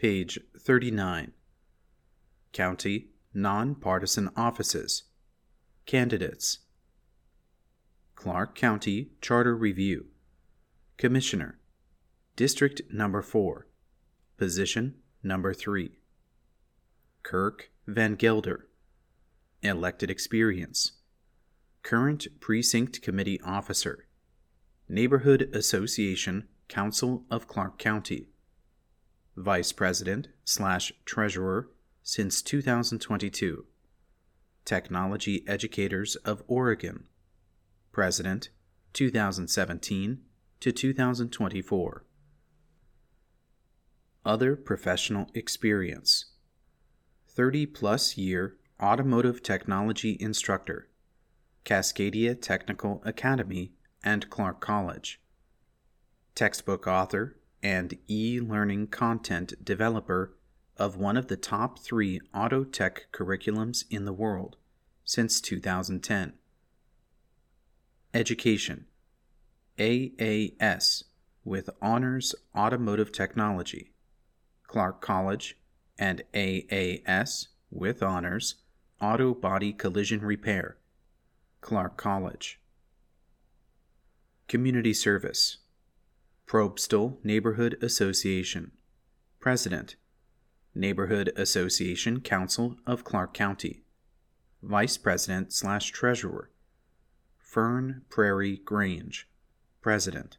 Page 39. County Nonpartisan Offices. Candidates. Clark County Charter Review. Commissioner. District Number 4. Position Number 3. Kirk Van Gelder. Elected experience. Current Precinct Committee Officer. Neighborhood Association Council of Clark County. Vice President/Treasurer since 2022. Technology Educators of Oregon. President 2017 to 2024. Other professional experience. 30-plus year automotive technology instructor. Cascadia Technical Academy and Clark College. Textbook author and e-learning content developer of one of the top 3 auto tech curriculums in the world since 2010. Education. AAS with Honors Automotive Technology. Clark College and AAS with Honors Auto Body Collision Repair. Clark College. Community Service. Probstl Neighborhood Association. President. Neighborhood Association Council of Clark County. Vice President/Treasurer. Fern Prairie Grange. President.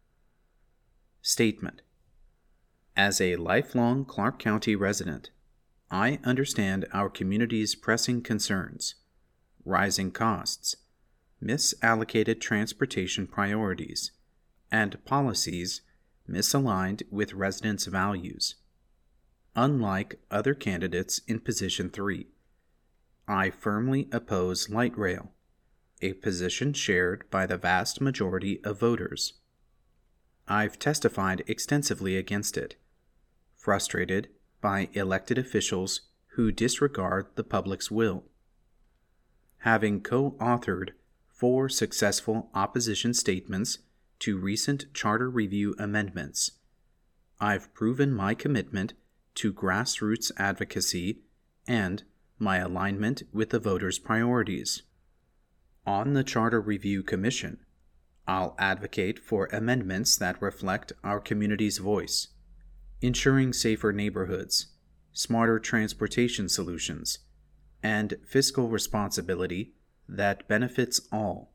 Statement. As a lifelong Clark County resident, I understand our community's pressing concerns: rising costs, misallocated transportation priorities, and policies misaligned with residents' values. Unlike other candidates in Position 3, I firmly oppose light rail, a position shared by the vast majority of voters. I've testified extensively against it, frustrated by elected officials who disregard the public's will. Having co-authored 4 successful opposition statements to recent charter review amendments, I've proven my commitment to grassroots advocacy and my alignment with the voters' priorities. On the Charter Review Commission, I'll advocate for amendments that reflect our community's voice, ensuring safer neighborhoods, smarter transportation solutions, and fiscal responsibility that benefits all.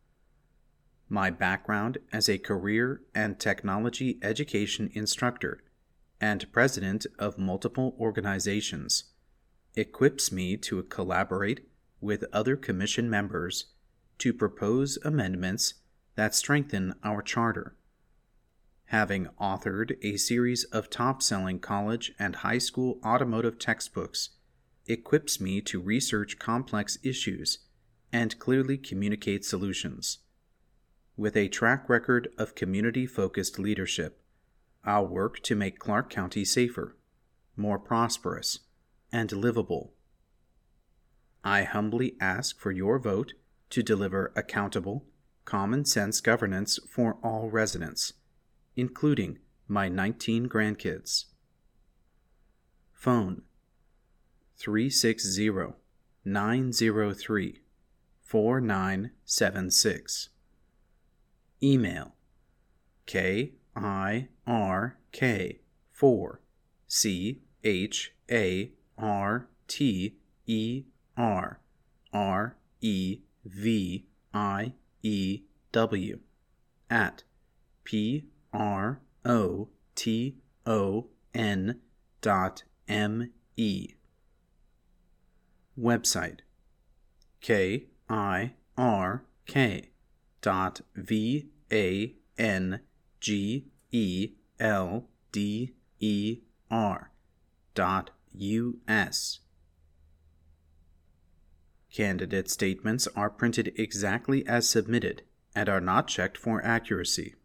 My background as a career and technology education instructor and president of multiple organizations equips me to collaborate with other commission members to propose amendments that strengthen our charter. Having authored a series of top-selling college and high school automotive textbooks equips me to research complex issues and clearly communicate solutions. With a track record of community-focused leadership, I'll work to make Clark County safer, more prosperous, and livable. I humbly ask for your vote to deliver accountable, common-sense governance for all residents, including my 19 grandkids. Phone 360-903-4976. Email KIRKFORCHARTEVEY@proton.me. Website KIRK.VANGELDER.US. Candidate statements are printed exactly as submitted and are not checked for accuracy.